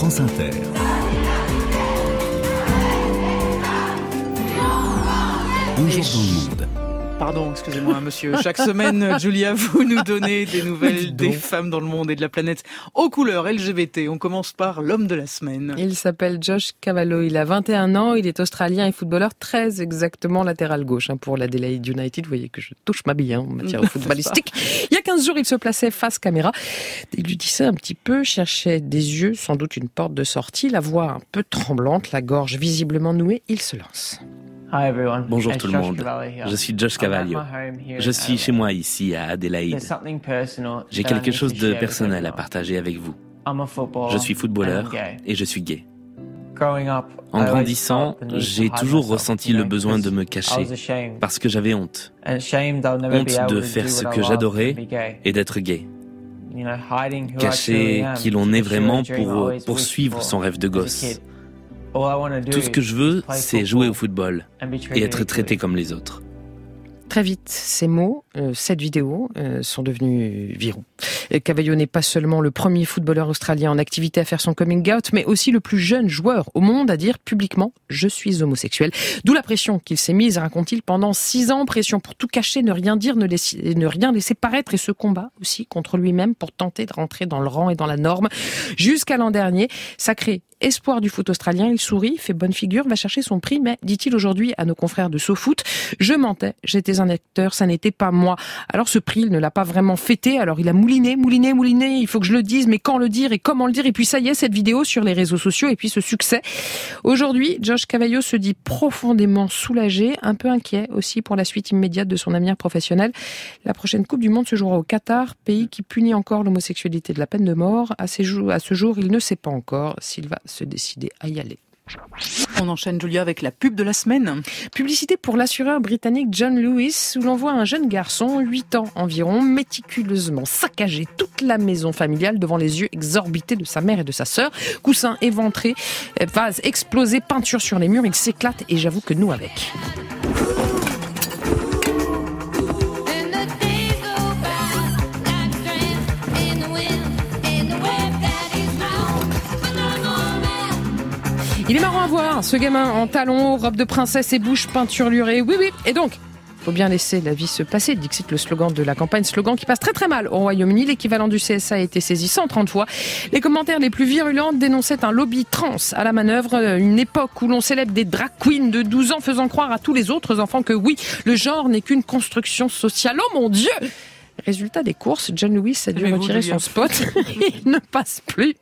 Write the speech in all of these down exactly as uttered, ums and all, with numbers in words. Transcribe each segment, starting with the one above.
France Inter. Un jour dans le monde. Pardon, excusez-moi, monsieur. Chaque semaine, Julia, vous nous donnez des nouvelles des femmes dans le monde et de la planète aux couleurs L G B T. On commence par l'homme de la semaine. Il s'appelle Josh Cavallo. Il a vingt et un ans. Il est australien et footballeur, très exactement latéral gauche pour l'Adelaide United. Vous voyez que je touche ma bille hein, en matière footballistique. Il y a quinze jours, il se plaçait face caméra. Il lui disait un petit peu, cherchait des yeux, sans doute une porte de sortie, la voix un peu tremblante, la gorge visiblement nouée. Il se lance. Bonjour tout le monde, je suis Josh Cavallo. Je suis chez moi ici à Adelaide. J'ai quelque chose de personnel à partager avec vous. Je suis footballeur et je suis gay. En grandissant, j'ai toujours ressenti le besoin de me cacher parce que j'avais honte. Honte de faire ce que j'adorais et d'être gay. Cacher qui l'on est vraiment pour poursuivre son rêve de gosse. Tout ce que je veux, c'est jouer au football et être traité comme les autres. Très vite, ces mots, euh, cette vidéo, euh, sont devenus viraux. Cavallo n'est pas seulement le premier footballeur australien en activité à faire son coming out, mais aussi le plus jeune joueur au monde à dire publiquement « je suis homosexuel ». D'où la pression qu'il s'est mise, raconte-t-il, pendant six ans. Pression pour tout cacher, ne rien dire, ne, laisser, ne rien laisser paraître. Et ce combat aussi contre lui-même pour tenter de rentrer dans le rang et dans la norme. Jusqu'à l'an dernier, sacré espoir du foot australien, il sourit, fait bonne figure, va chercher son prix, mais dit-il aujourd'hui à nos confrères de SoFoot, je mentais, j'étais un acteur, ça n'était pas moi. Alors ce prix, il ne l'a pas vraiment fêté, alors il a mouliné, mouliné, mouliné, il faut que je le dise, mais quand le dire et comment le dire, et puis ça y est, cette vidéo sur les réseaux sociaux, et puis ce succès. Aujourd'hui, Josh Cavallo se dit profondément soulagé, un peu inquiet aussi pour la suite immédiate de son avenir professionnel. La prochaine Coupe du Monde se jouera au Qatar, pays qui punit encore l'homosexualité de la peine de mort. À ce jour, à ce jour, il ne sait pas encore s'il va se décider à y aller. On enchaîne, Julia, avec la pub de la semaine. Publicité pour l'assureur britannique John Lewis, où l'on voit un jeune garçon, huit ans environ, méticuleusement saccager toute la maison familiale devant les yeux exorbités de sa mère et de sa sœur. Coussins éventrés, vase explosé, peinture sur les murs, il s'éclate et j'avoue que nous avec. Il est marrant à voir, ce gamin en talons, robe de princesse et bouche peinturlurée. Oui, oui. Et donc, faut bien laisser la vie se passer, dixit le slogan de la campagne, slogan qui passe très très mal au Royaume-Uni. L'équivalent du C S A a été saisi cent trente fois. Les commentaires les plus virulents dénonçaient un lobby trans à la manœuvre, une époque où l'on célèbre des drag queens de douze ans faisant croire à tous les autres enfants que oui, le genre n'est qu'une construction sociale. Oh mon Dieu! Résultat des courses, John Lewis a dû retirer son spot. Il ne passe plus.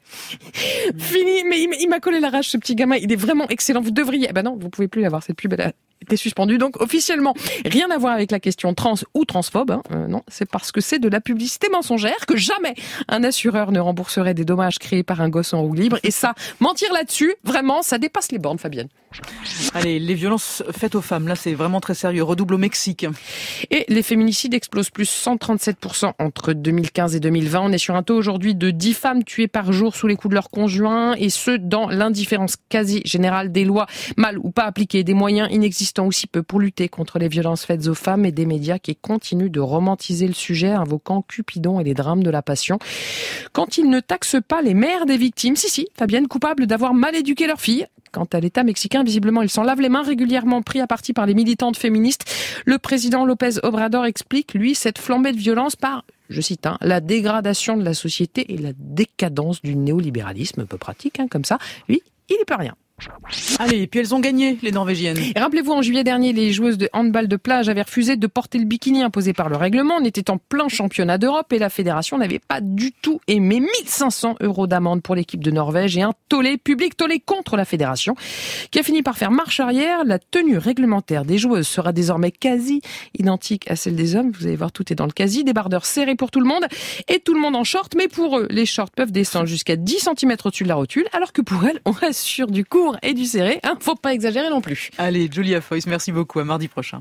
Fini, mais il m'a collé la rage, ce petit gamin. Il est vraiment excellent. Vous devriez... Eh ben non, vous pouvez plus l'avoir, cette pub. Elle a été suspendue. Donc, officiellement, rien à voir avec la question trans ou transphobe. Hein. Euh, non, c'est parce que c'est de la publicité mensongère que jamais un assureur ne rembourserait des dommages créés par un gosse en roue libre. Et ça, mentir là-dessus, vraiment, ça dépasse les bornes, Fabienne. Allez, les violences faites aux femmes, là, c'est vraiment très sérieux. Redouble au Mexique. Et les féminicides explosent plus cent trente-sept pour cent entre deux mille quinze et deux mille vingt. On est sur un taux aujourd'hui de dix femmes tuées par jour sous les coups de leur conjoint, et ce, dans l'indifférence quasi générale des lois mal ou pas appliquées, des moyens inexistants aussi peu pour lutter contre les violences faites aux femmes, et des médias qui continuent de romantiser le sujet, invoquant Cupidon et les drames de la passion. Quand ils ne taxent pas les mères des victimes, si si, Fabienne, coupables d'avoir mal éduqué leur fille. Quant à l'État mexicain, visiblement, il s'en lave les mains, régulièrement pris à partie par les militantes féministes. Le président López Obrador explique, lui, cette flambée de violence par, je cite, hein, la dégradation de la société et la décadence du néolibéralisme, peu pratique, hein, comme ça. Lui, il n'y peut rien. Allez, et puis elles ont gagné, les Norvégiennes. Et rappelez-vous, en juillet dernier, les joueuses de handball de plage avaient refusé de porter le bikini imposé par le règlement. On était en plein championnat d'Europe et la fédération n'avait pas du tout aimé. mille cinq cents euros d'amende pour l'équipe de Norvège et un tollé public, tollé contre la fédération, qui a fini par faire marche arrière. La tenue réglementaire des joueuses sera désormais quasi identique à celle des hommes. Vous allez voir, tout est dans le quasi. Débardeurs serrés pour tout le monde et tout le monde en short. Mais pour eux, les shorts peuvent descendre jusqu'à dix centimètres au-dessus de la rotule, alors que pour elles, on reste sur du court et du serré, hein, faut pas exagérer non plus. Allez, Julia Foyce, merci beaucoup, à mardi prochain.